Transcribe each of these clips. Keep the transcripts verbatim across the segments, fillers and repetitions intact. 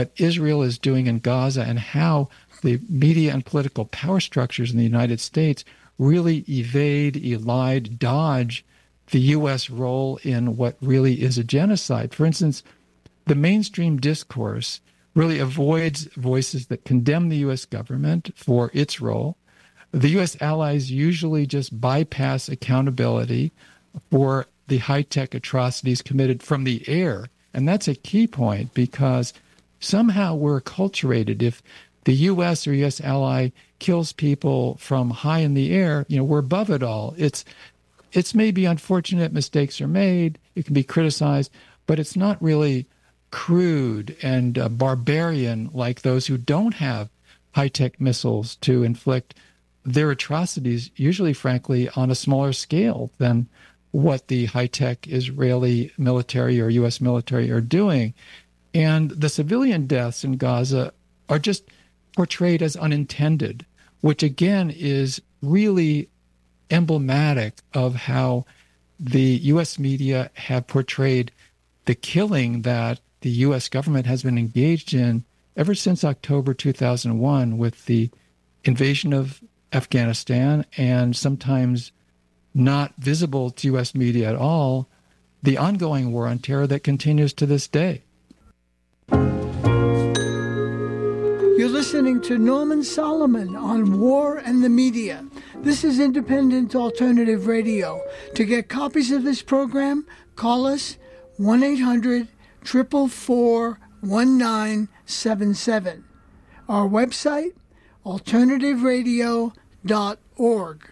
Israel is doing in Gaza and how the media and political power structures in the United States really evade, elide, dodge the U S role in what really is a genocide. For instance, the mainstream discourse really avoids voices that condemn the U S government for its role. The U S allies usually just bypass accountability for the high-tech atrocities committed from the air. And that's a key point because somehow we're acculturated. If the U S or U S ally kills people from high in the air, you know, we're above it all. It's it's maybe unfortunate, mistakes are made, it can be criticized, but it's not really crude and uh, barbarian like those who don't have high-tech missiles to inflict their atrocities, usually, frankly, on a smaller scale than what the high-tech Israeli military or U S military are doing. And the civilian deaths in Gaza are just portrayed as unintended, which again is really emblematic of how the U S media have portrayed the killing that the U S government has been engaged in ever since October two thousand one with the invasion of Afghanistan, and sometimes not visible to U S media at all, the ongoing war on terror that continues to this day. You're listening to Norman Solomon on War and the Media. This is Independent Alternative Radio. To get copies of this program, call us one eight hundred, four four four, one nine seven seven. Our website, alternative radio dot org.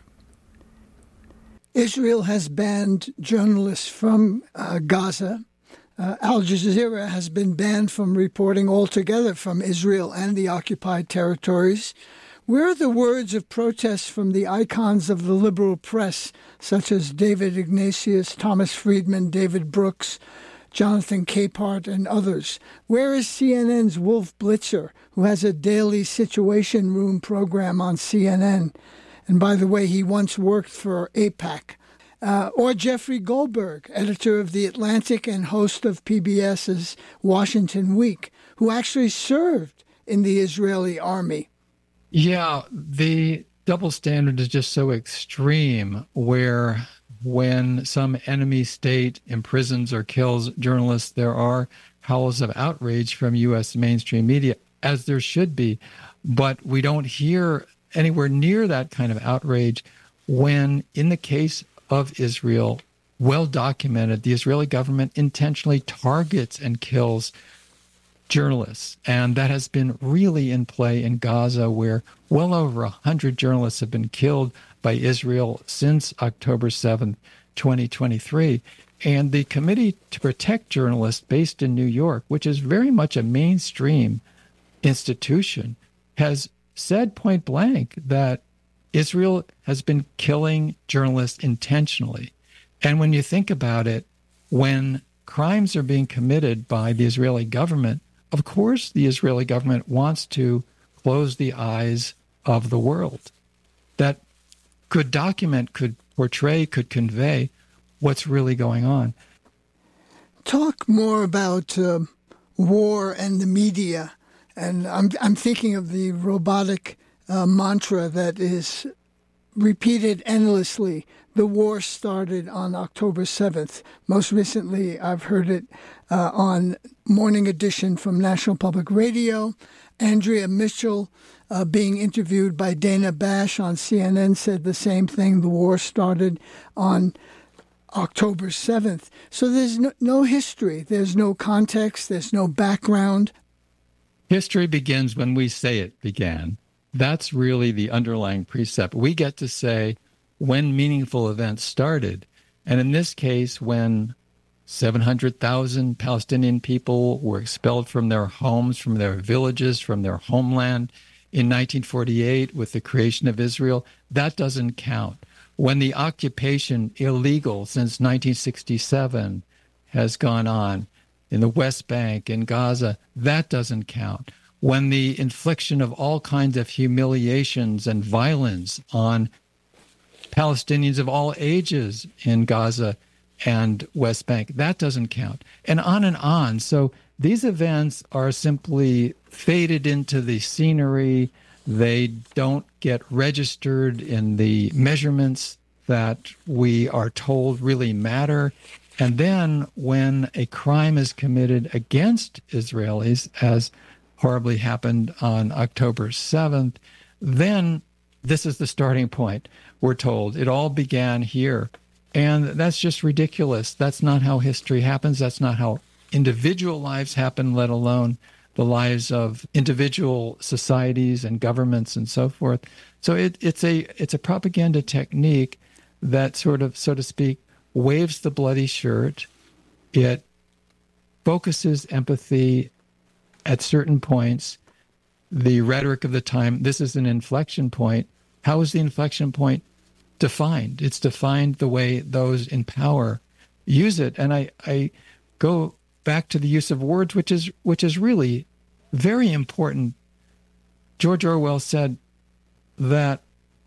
Israel has banned journalists from uh, Gaza. Uh, Al Jazeera has been banned from reporting altogether from Israel and the occupied territories. Where are the words of protest from the icons of the liberal press, such as David Ignatius, Thomas Friedman, David Brooks, Jonathan Capehart, and others? Where is C N N's Wolf Blitzer, who has a daily Situation Room program on C N N? And by the way, he once worked for AIPAC. Uh, or Jeffrey Goldberg, editor of The Atlantic and host of PBS's Washington Week, who actually served in the Israeli army. Yeah, the double standard is just so extreme, where when some enemy state imprisons or kills journalists, there are howls of outrage from U S mainstream media, as there should be. But we don't hear anywhere near that kind of outrage when, in the case of Israel, well documented, the Israeli government intentionally targets and kills journalists. And that has been really in play in Gaza, where well over one hundred journalists have been killed by Israel since October seventh, twenty twenty-three. And the Committee to Protect Journalists, based in New York, which is very much a mainstream institution, has said point blank that Israel has been killing journalists intentionally. And when you think about it, when crimes are being committed by the Israeli government, of course the Israeli government wants to close the eyes of the world that could document, could portray, could convey what's really going on. Talk more about uh, war and the media. And I'm, I'm thinking of the robotic Uh, mantra that is repeated endlessly. The war started on October seventh. Most recently, I've heard it uh, on Morning Edition from National Public Radio. Andrea Mitchell, uh, being interviewed by Dana Bash on C N N, said the same thing. The war started on October seventh. So there's no, no history. There's no context. There's no background. History begins when we say it began. That's really the underlying precept. We get to say when meaningful events started. And in this case, when seven hundred thousand Palestinian people were expelled from their homes, from their villages, from their homeland in nineteen forty-eight with the creation of Israel, that doesn't count. When the occupation, illegal since nineteen sixty-seven, has gone on in the West Bank, in Gaza, that doesn't count. When the infliction of all kinds of humiliations and violence on Palestinians of all ages in Gaza and West Bank, that doesn't count. And on and on. So these events are simply faded into the scenery. They don't get registered in the measurements that we are told really matter. And then when a crime is committed against Israelis, as horribly happened on October seventh, then this is the starting point, we're told. It all began here. And that's just ridiculous. That's not how history happens. That's not how individual lives happen, let alone the lives of individual societies and governments and so forth. So it, it's a it's a propaganda technique that sort of, so to speak, waves the bloody shirt. It focuses empathy at certain points. The rhetoric of the time, this is an inflection point. How is the inflection point defined? It's defined the way those in power use it. And I, I go back to the use of words, which is which is really very important. George Orwell said that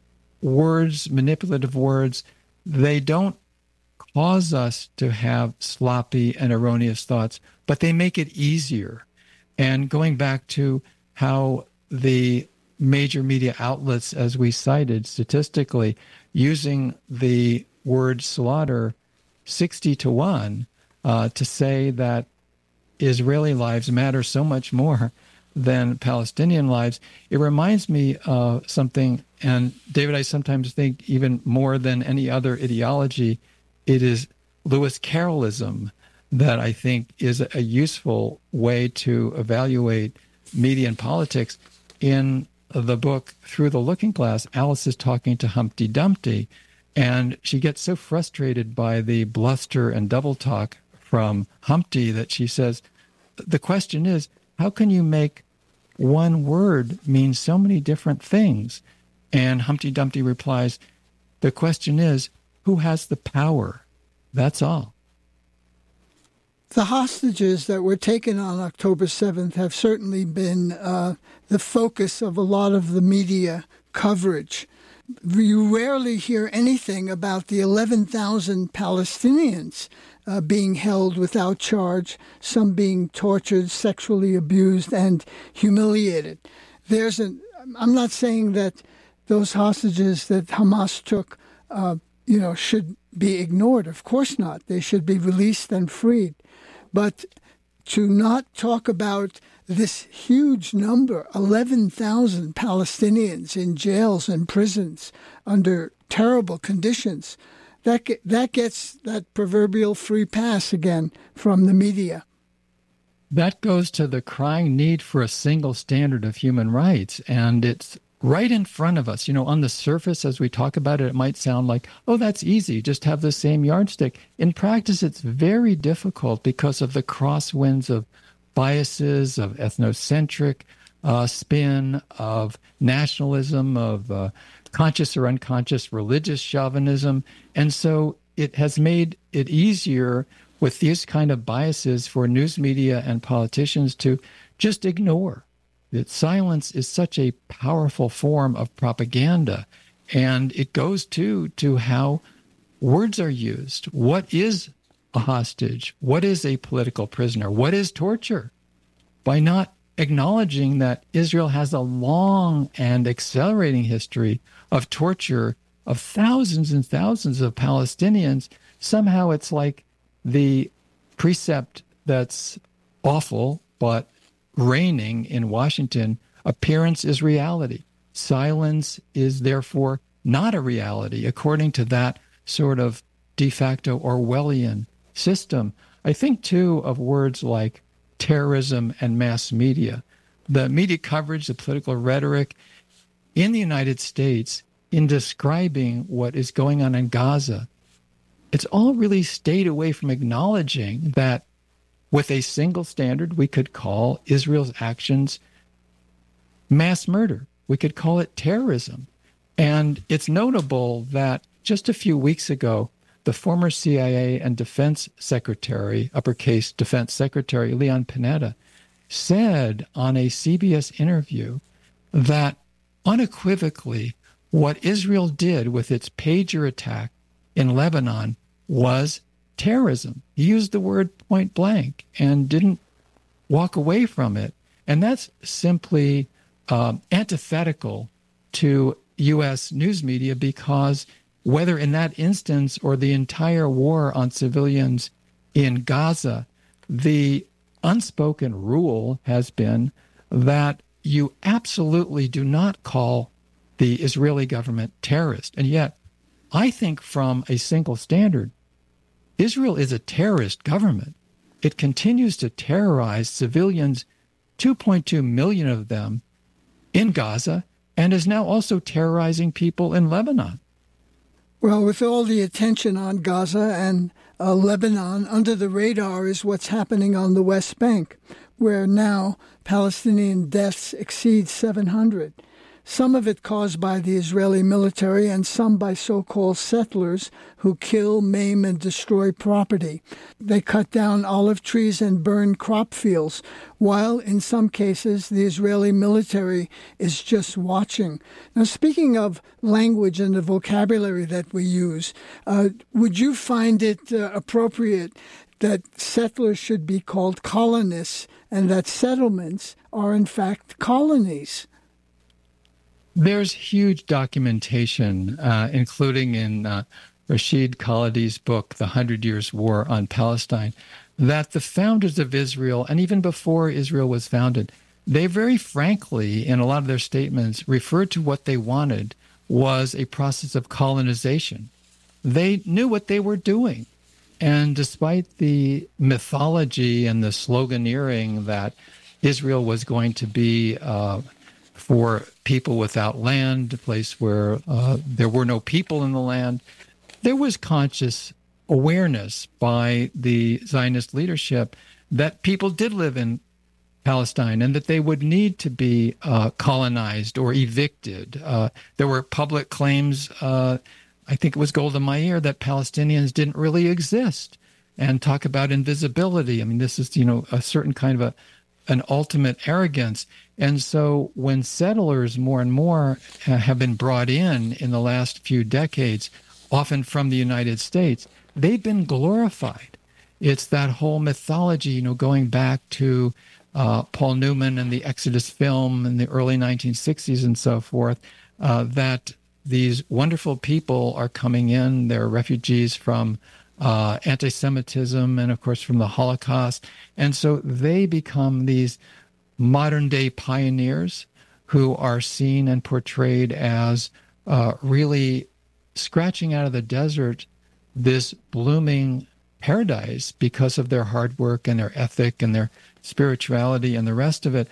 words, manipulative words, they don't cause us to have sloppy and erroneous thoughts, but they make it easier. And going back to how the major media outlets, as we cited statistically, using the word slaughter sixty to one uh, to say that Israeli lives matter so much more than Palestinian lives, it reminds me of something, and David, I sometimes think even more than any other ideology, it is Lewis Carrollism that I think is a useful way to evaluate media and politics. In the book Through the Looking Glass, Alice is talking to Humpty Dumpty, and she gets so frustrated by the bluster and double talk from Humpty that she says, the question is, how can you make one word mean so many different things? And Humpty Dumpty replies, the question is, who has the power? That's all. The hostages that were taken on October seventh have certainly been uh, the focus of a lot of the media coverage. You rarely hear anything about the eleven thousand Palestinians uh, being held without charge, some being tortured, sexually abused, and humiliated. There's an, I'm not saying that those hostages that Hamas took, uh, you know, should be ignored. Of course not. They should be released and freed. But to not talk about this huge number, eleven thousand Palestinians in jails and prisons under terrible conditions, that that gets that proverbial free pass again from the media. That goes to the crying need for a single standard of human rights, and it's right in front of us. You know, on the surface, as we talk about it, it might sound like, oh, that's easy, just have the same yardstick. In practice, it's very difficult because of the crosswinds of biases, of ethnocentric uh, spin, of nationalism, of uh, conscious or unconscious religious chauvinism. And so it has made it easier with these kind of biases for news media and politicians to just ignore. That silence is such a powerful form of propaganda, and it goes too to how words are used. What is a hostage? What is a political prisoner? What is torture? By not acknowledging that Israel has a long and accelerating history of torture of thousands and thousands of Palestinians, somehow it's like the precept that's awful, but reigning in Washington, appearance is reality. Silence is therefore not a reality, according to that sort of de facto Orwellian system. I think, too, of words like terrorism and mass media. The media coverage, the political rhetoric in the United States in describing what is going on in Gaza, it's all really stayed away from acknowledging that with a single standard, we could call Israel's actions mass murder. We could call it terrorism. And it's notable that just a few weeks ago, the former C I A and Defense Secretary, uppercase Defense Secretary Leon Panetta, said on a C B S interview that unequivocally what Israel did with its pager attack in Lebanon was terrorism. He used the word point blank and didn't walk away from it. And that's simply um, antithetical to U S news media, because whether in that instance or the entire war on civilians in Gaza, the unspoken rule has been that you absolutely do not call the Israeli government terrorist. And yet, I think from a single standard, Israel is a terrorist government. It continues to terrorize civilians, two point two million of them in Gaza, and is now also terrorizing people in Lebanon. Well, with all the attention on Gaza and uh, Lebanon, under the radar is what's happening on the West Bank, where now Palestinian deaths exceed seven hundred. Some of it caused by the Israeli military and some by so-called settlers who kill, maim, and destroy property. They cut down olive trees and burn crop fields, while in some cases the Israeli military is just watching. Now, speaking of language and the vocabulary that we use, uh, would you find it uh, appropriate that settlers should be called colonists and that settlements are in fact colonies? There's huge documentation, uh, including in uh, Rashid Khalidi's book, The Hundred Years' War on Palestine, that the founders of Israel, and even before Israel was founded, they very frankly, in a lot of their statements, referred to what they wanted was a process of colonization. They knew what they were doing. And despite the mythology and the sloganeering that Israel was going to be uh, for people without land, a place where uh, there were no people in the land, there was conscious awareness by the Zionist leadership that people did live in Palestine and that they would need to be uh, colonized or evicted. Uh, there were public claims, uh, I think it was Golda Meir, that Palestinians didn't really exist, and talk about invisibility. I mean, this is, you know, a certain kind of a an ultimate arrogance. And so when settlers more and more uh, have been brought in in the last few decades, often from the United States, they've been glorified. It's that whole mythology, you know, going back to uh, Paul Newman and the Exodus film in the early nineteen sixties and so forth, uh, that these wonderful people are coming in. They're refugees from uh, anti-Semitism and, of course, from the Holocaust. And so they become these modern-day pioneers who are seen and portrayed as uh, really scratching out of the desert this blooming paradise because of their hard work and their ethic and their spirituality and the rest of it.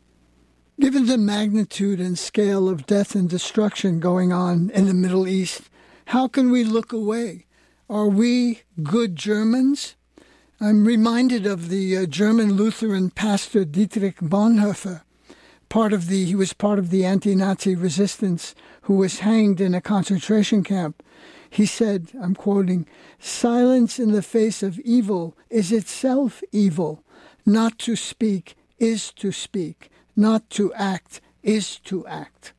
Given the magnitude and scale of death and destruction going on in the Middle East, how can we look away? Are we good Germans? I'm reminded of the uh, German Lutheran pastor Dietrich Bonhoeffer. Part of the, he was part of the anti-Nazi resistance who was hanged in a concentration camp. He said, I'm quoting, "Silence in the face of evil is itself evil. Not to speak is to speak. Not to act is to act."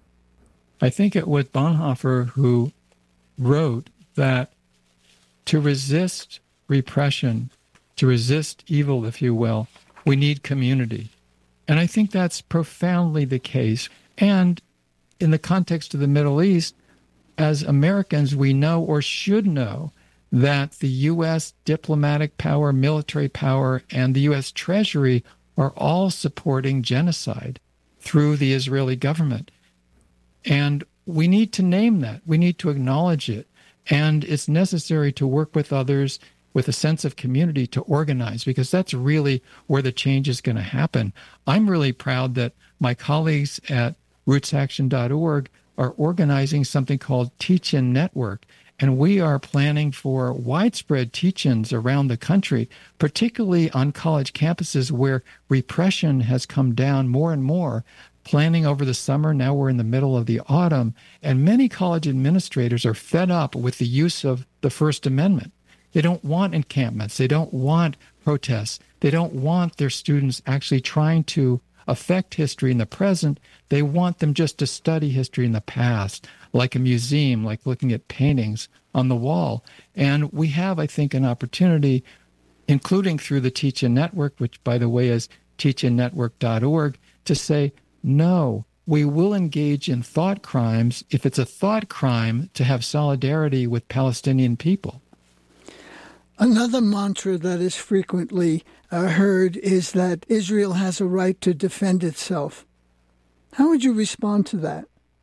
I think it was Bonhoeffer who wrote that to resist repression, to resist evil, if you will, we need community. And I think that's profoundly the case. And in the context of the Middle East, as Americans, we know or should know that the U S diplomatic power, military power, and the U S Treasury are all supporting genocide through the Israeli government. And we need to name that. We need to acknowledge it. And it's necessary to work with others with a sense of community to organize, because that's really where the change is going to happen. I'm really proud that my colleagues at roots action dot org are organizing something called Teach-In Network. And we are planning for widespread teach-ins around the country, particularly on college campuses where repression has come down more and more. Planning over the summer, now we're in the middle of the autumn, and many college administrators are fed up with the use of the First Amendment. They don't want encampments. They don't want protests. They don't want their students actually trying to affect history in the present. They want them just to study history in the past, like a museum, like looking at paintings on the wall. And we have, I think, an opportunity including through the Teach-In Network, which, by the way, is teach in network dot org, to say, no, we will engage in thought crimes if it's a thought crime to have solidarity with Palestinian people. Another mantra that is frequently uh, heard is that Israel has a right to defend itself. How would you respond to that?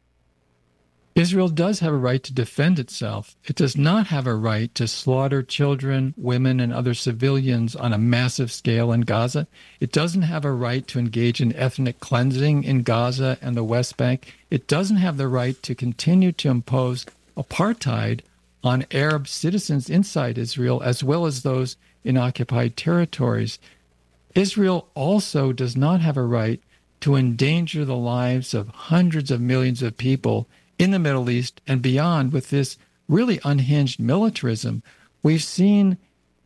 Israel does have a right to defend itself. It does not have a right to slaughter children, women, and other civilians on a massive scale in Gaza. It doesn't have a right to engage in ethnic cleansing in Gaza and the West Bank. It doesn't have the right to continue to impose apartheid on Arab citizens inside Israel, as well as those in occupied territories. Israel also does not have a right to endanger the lives of hundreds of millions of people in the Middle East and beyond with this really unhinged militarism. We've seen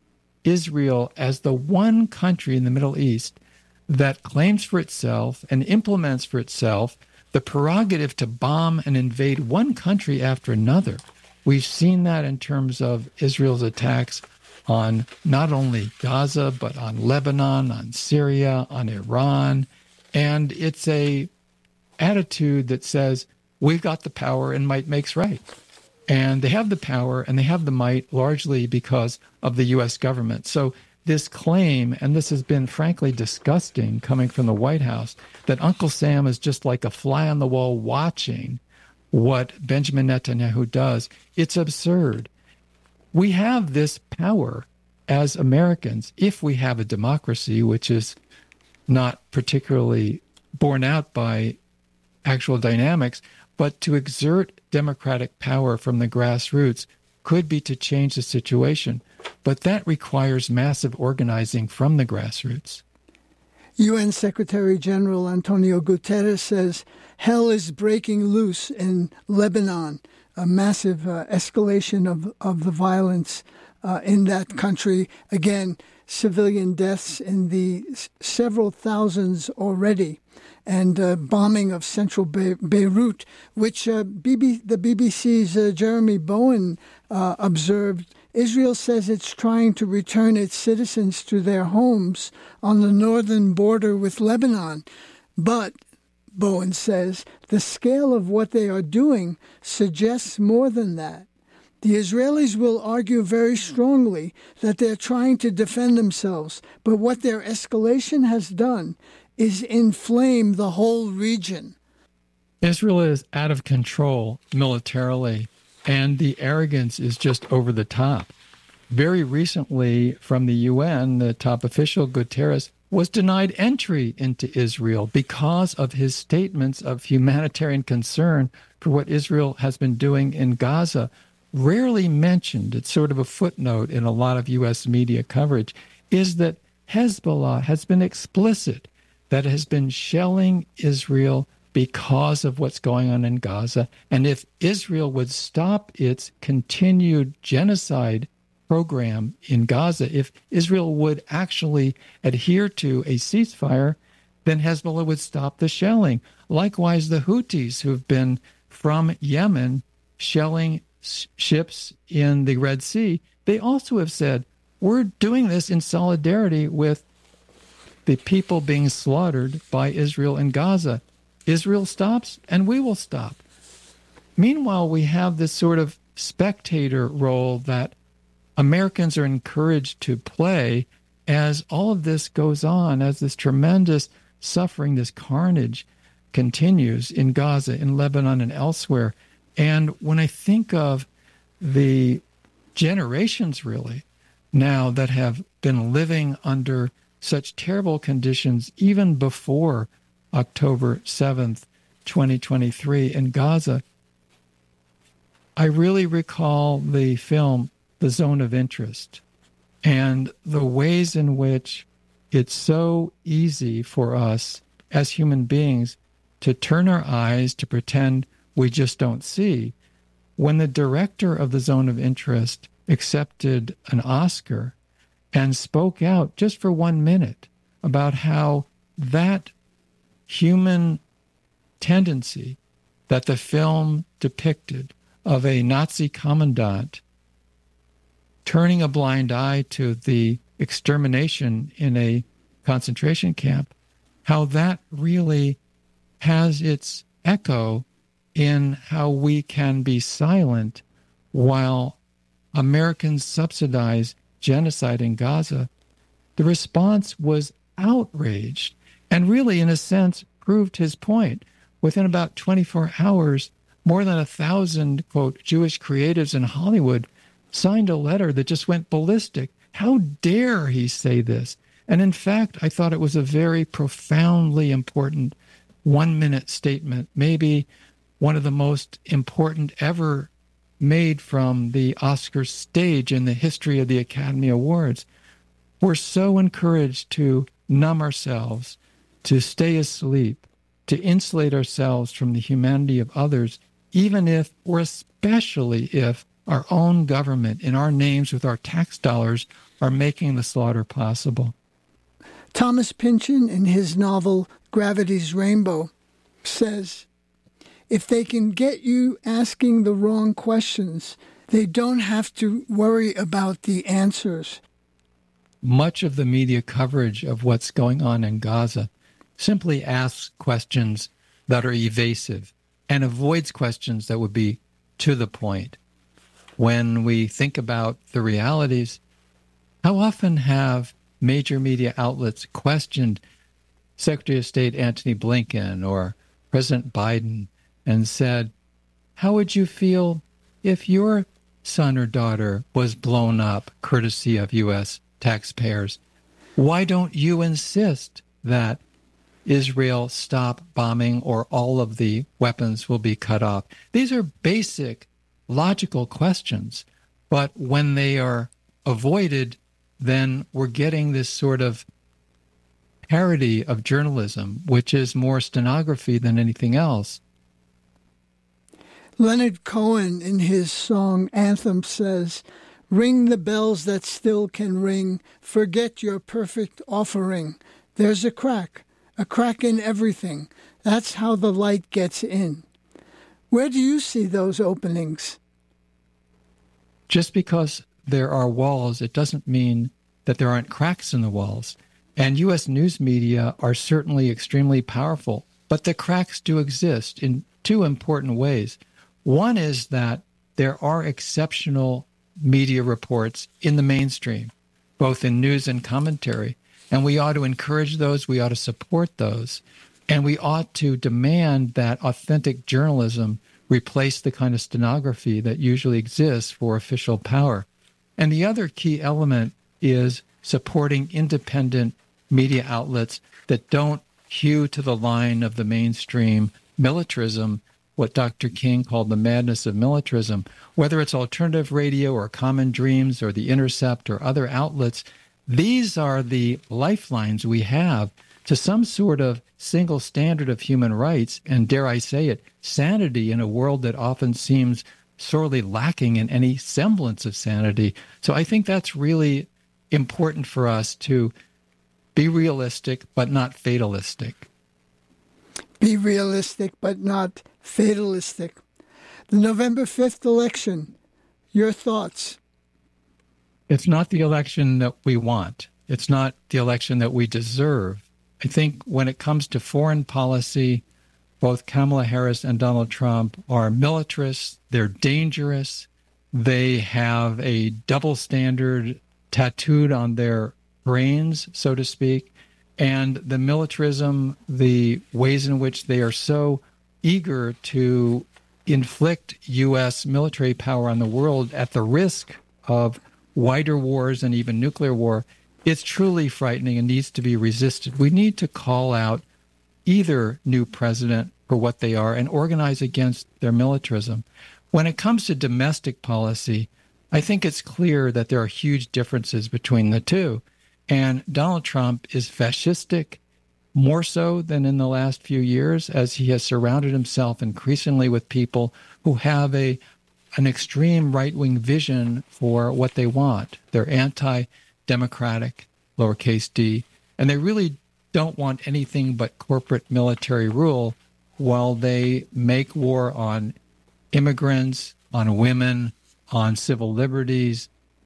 Israel as the one country in the Middle East that claims for itself and implements for itself the prerogative to bomb and invade one country after another. We've seen that in terms of Israel's attacks on not only Gaza, but on Lebanon, on Syria, on Iran. And it's a attitude that says, we've got the power and might makes right. And they have the power and they have the might largely because of the U S government. So this claim, and this has been frankly disgusting coming from the White House, that Uncle Sam is just like a fly on the wall watching what Benjamin Netanyahu does, it's absurd. We have this power as Americans, if we have a democracy, which is not particularly borne out by actual dynamics, but to exert democratic power from the grassroots could be to change the situation. But that requires massive organizing from the grassroots. U N Secretary General Antonio Guterres says hell is breaking loose in Lebanon, a massive uh, escalation of, of the violence uh, in that country. Again, civilian deaths in the s- several thousands already, and uh, bombing of central Be- Beirut, which uh, B B- the B B C's uh, Jeremy Bowen uh, observed. Israel says it's trying to return its citizens to their homes on the northern border with Lebanon. But, Bowen says, the scale of what they are doing suggests more than that. The Israelis will argue very strongly that they're trying to defend themselves, but what their escalation has done is inflame the whole region. Israel is out of control militarily, and the arrogance is just over the top. Very recently, from the U N, the top official, Guterres, was denied entry into Israel because of his statements of humanitarian concern for what Israel has been doing in Gaza. Rarely mentioned, it's sort of a footnote in a lot of U S media coverage, is that Hezbollah has been explicit that it has been shelling Israel because of what's going on in Gaza. And if Israel would stop its continued genocide program in Gaza, if Israel would actually adhere to a ceasefire, then Hezbollah would stop the shelling. Likewise, the Houthis, who've been from Yemen shelling sh- ships in the Red Sea, they also have said, we're doing this in solidarity with the people being slaughtered by Israel in Gaza. Israel stops, and we will stop. Meanwhile, we have this sort of spectator role that Americans are encouraged to play as all of this goes on, as this tremendous suffering, this carnage continues in Gaza, in Lebanon, and elsewhere. And when I think of the generations, really, now that have been living under such terrible conditions, even before October seventh, twenty twenty-three in Gaza, I really recall the film The Zone of Interest and the ways in which it's so easy for us as human beings to turn our eyes to pretend we just don't see. When the director of The Zone of Interest accepted an Oscar and spoke out just for one minute about how that human tendency that the film depicted of a Nazi commandant turning a blind eye to the extermination in a concentration camp, how that really has its echo in how we can be silent while Americans subsidize genocide in Gaza. The response was outraged and really, in a sense, proved his point. Within about twenty-four hours, more than a thousand, quote, Jewish creatives in Hollywood signed a letter that just went ballistic. How dare he say this? And in fact, I thought it was a very profoundly important one-minute statement, maybe one of the most important ever made from the Oscar stage in the history of the Academy Awards. We're so encouraged to numb ourselves, to stay asleep, to insulate ourselves from the humanity of others, even if, or especially if, our own government, in our names with our tax dollars, are making the slaughter possible. Thomas Pynchon, in his novel Gravity's Rainbow, says, if they can get you asking the wrong questions, they don't have to worry about the answers. Much of the media coverage of what's going on in Gaza simply asks questions that are evasive and avoids questions that would be to the point. When we think about the realities, how often have major media outlets questioned Secretary of State Antony Blinken or President Biden and said, how would you feel if your son or daughter was blown up courtesy of U S taxpayers? Why don't you insist that Israel stop bombing or all of the weapons will be cut off? These are basic, logical questions, but when they are avoided, then we're getting this sort of parody of journalism, which is more stenography than anything else. Leonard Cohen, in his song Anthem, says, ring the bells that still can ring, forget your perfect offering. There's a crack, a crack in everything. That's how the light gets in. Where do you see those openings? Just because there are walls, it doesn't mean that there aren't cracks in the walls. And U S news media are certainly extremely powerful, but the cracks do exist in two important ways. One is that there are exceptional media reports in the mainstream, both in news and commentary, and we ought to encourage those, we ought to support those, and we ought to demand that authentic journalism replace the kind of stenography that usually exists for official power. And the other key element is supporting independent media outlets that don't hew to the line of the mainstream militarism, what Doctor King called the madness of militarism. Whether it's alternative radio or Common Dreams or The Intercept or other outlets, these are the lifelines we have to some sort of single standard of human rights and, dare I say it, sanity in a world that often seems sorely lacking in any semblance of sanity. So I think that's really important for us to be realistic but not fatalistic. Be realistic but not fatalistic. The November fifth election, your thoughts? It's not the election that we want. It's not the election that we deserve. I think when it comes to foreign policy, both Kamala Harris and Donald Trump are militarists. They're dangerous. They have a double standard tattooed on their brains, so to speak. And the militarism, the ways in which they are so eager to inflict U S military power on the world at the risk of wider wars and even nuclear war, it's truly frightening and needs to be resisted. We need to call out either new president for what they are and organize against their militarism. When it comes to domestic policy, I think it's clear that there are huge differences between the two. And Donald Trump is fascistic, more so than in the last few years, as he has surrounded himself increasingly with people who have a an extreme right-wing vision for what they want. They're anti-democratic, lowercase d, and they really don't want anything but corporate military rule while they make war on immigrants, on women, on civil liberties,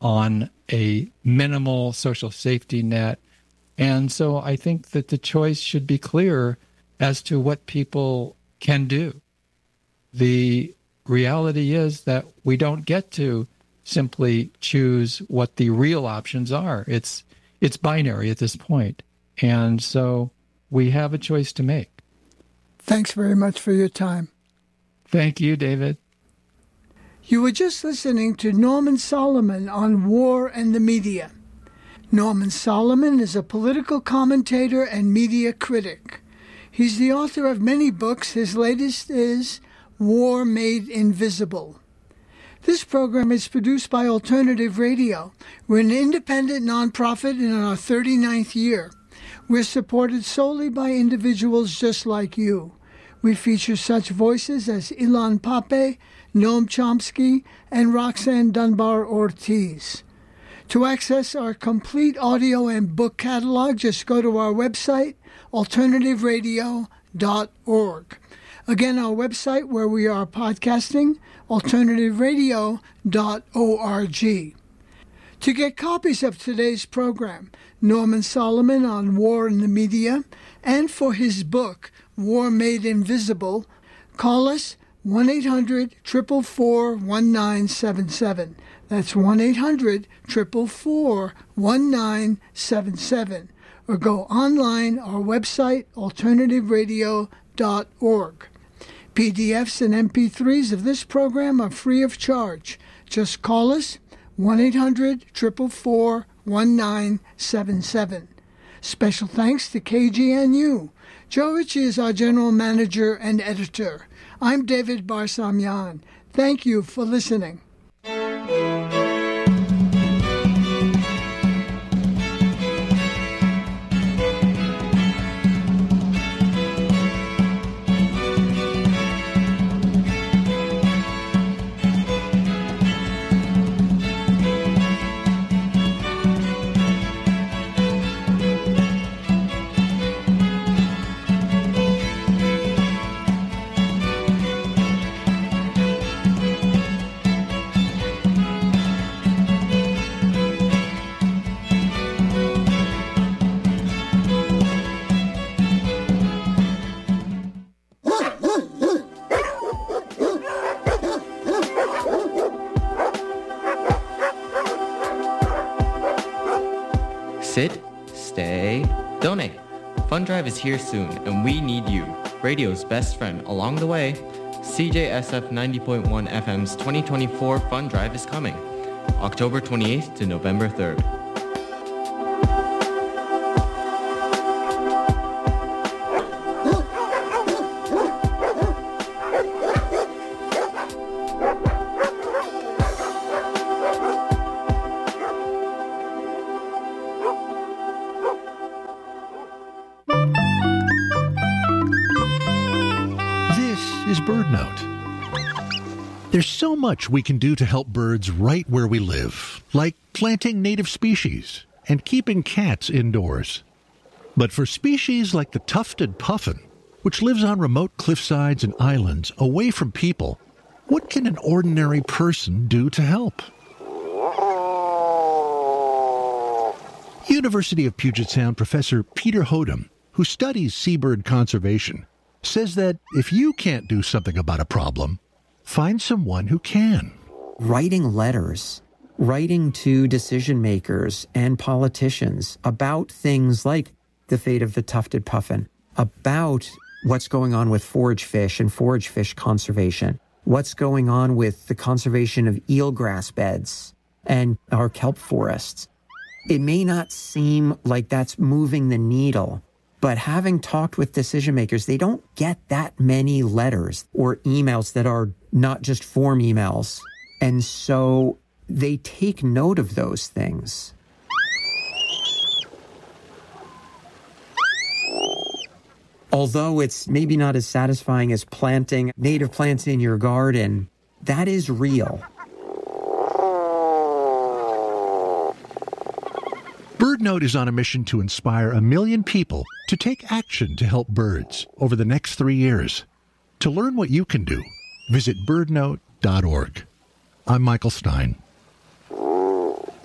on a minimal social safety net. And so I think that the choice should be clear as to what people can do. The reality is that we don't get to simply choose what the real options are. It's it's binary at this point. And so we have a choice to make. Thanks very much for your time. Thank you, David. You were just listening to Norman Solomon on War and the Media. Norman Solomon is a political commentator and media critic. He's the author of many books. His latest is War Made Invisible. This program is produced by Alternative Radio. We're an independent nonprofit in our thirty-ninth year. We're supported solely by individuals just like you. We feature such voices as Ilan Pape, Noam Chomsky, and Roxanne Dunbar Ortiz. To access our complete audio and book catalog, just go to our website, alternative radio dot org. Again, our website where we are podcasting, alternative radio dot org. To get copies of today's program, Norman Solomon on War and the Media, and for his book, War Made Invisible, call us one eight hundred, four four four, one nine seven seven. That's one eight hundred, four four four, one nine seven seven. Or go online, our website, alternative radio dot org. P D Fs and M P threes of this program are free of charge. Just call us, one eight hundred, four four four, one nine seven seven. Special thanks to K G N U. Joe Ritchie is our general manager and editor. I'm David Barsamian. Thank you for listening. Sit, stay, donate. Fund Drive is here soon, and we need you, radio's best friend along the way. C J S F ninety point one F M's twenty twenty-four Fund Drive is coming, October twenty-eighth to November third. There's so much we can do to help birds right where we live, like planting native species and keeping cats indoors. But for species like the tufted puffin, which lives on remote cliffsides and islands away from people, what can an ordinary person do to help? University of Puget Sound professor Peter Hodum, who studies seabird conservation, says that if you can't do something about a problem, find someone who can. Writing letters, writing to decision makers and politicians about things like the fate of the tufted puffin, about what's going on with forage fish and forage fish conservation, what's going on with the conservation of eelgrass beds and our kelp forests. It may not seem like that's moving the needle, but having talked with decision makers, they don't get that many letters or emails that are not just form emails. And so they take note of those things. Although it's maybe not as satisfying as planting native plants in your garden, that is real. BirdNote is on a mission to inspire a million people to take action to help birds over the next three years. To learn what you can do, visit bird note dot org. I'm Michael Stein.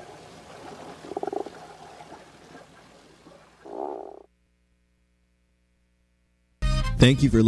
Thank you for listening.